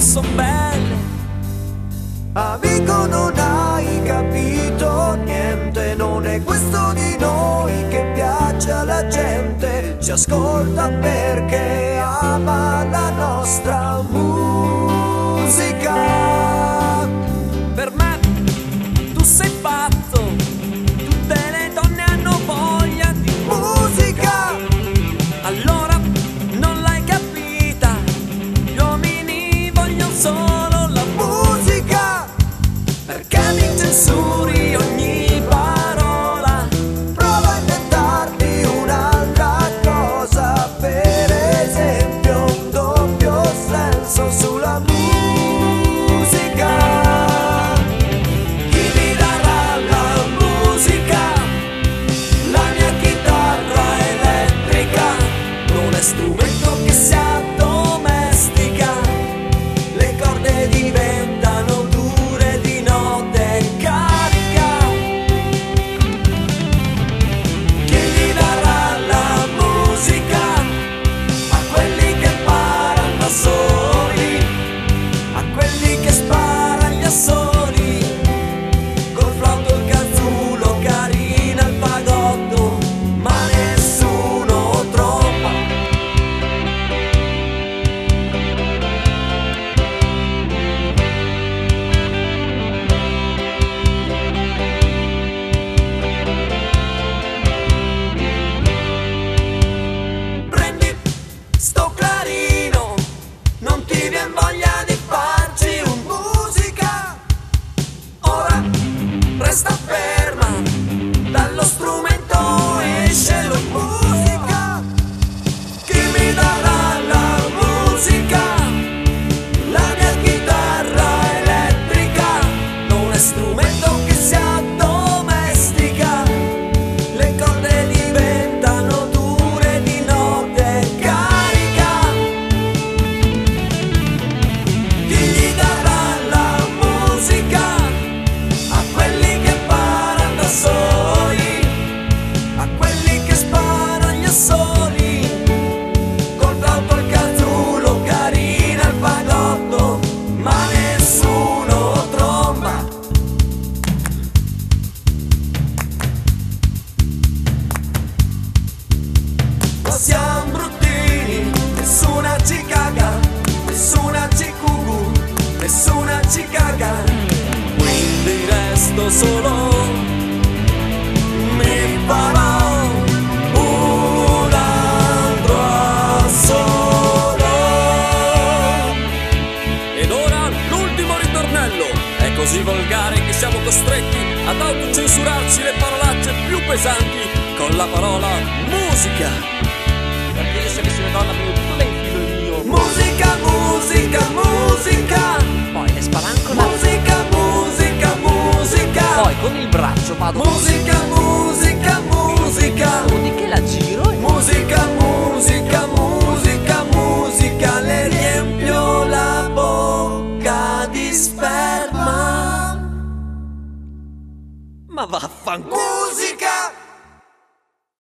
son belle. Amico, non hai capito niente, non è questo di noi che piace alla gente. Ci ascolta perché ama la nostra musica. Per me tu sei pazzo, tutte le donne hanno voglia di Musica! allora non l'hai capita, gli uomini vogliono solo la Musica! perché mi censuri ogni parola. Prova a inventarti un'altra cosa, per esempio un doppio senso sulla musica. Chi mi darà la musica? La mia chitarra elettrica non è strumento che si addomestica, le corde diventano dure di notte e carica. Chi gli darà la musica? A quelli che parano da soli, a quelli che sparano gli assoli, col flauto, il cazzulo, carina il fagotto, ma nessuno tromba. Prendi sto clarino, non ti vien voglia di farci un musica. Ora resta ferma, dallo strumento esce la musica. Chi mi darà la musica? La mia chitarra elettrica non è strumento che si addomestica, le corde diventano dure di notte e carica. Chi gli darà la musica? A quelli che parano da soli, a quelli che sparano gli assoli, col flauto, il cazzulo, carina il fagotto, ma nessuno tromba. Ma siamo bruttini, nessuna ci caga, nessuna ci cugu, nessuna ci caga, quindi resto solo, mi farò un altro assolo. Ed ora l'ultimo ritornello è così volgare che siamo costretti ad autocensurarci le parolacce più pesanti con la parola musica. Perché io se avessi una donna prima di tutto lei infilo il mio. Musica, musica, musica. Poi le spalanco la... Musica, musica, musica. Poi con il braccio vado Musica, musica, musica. così che la giro e... Musica, musica, musica, musica. Le riempio la bocca di sperma. Ma vaffanculo. Musica.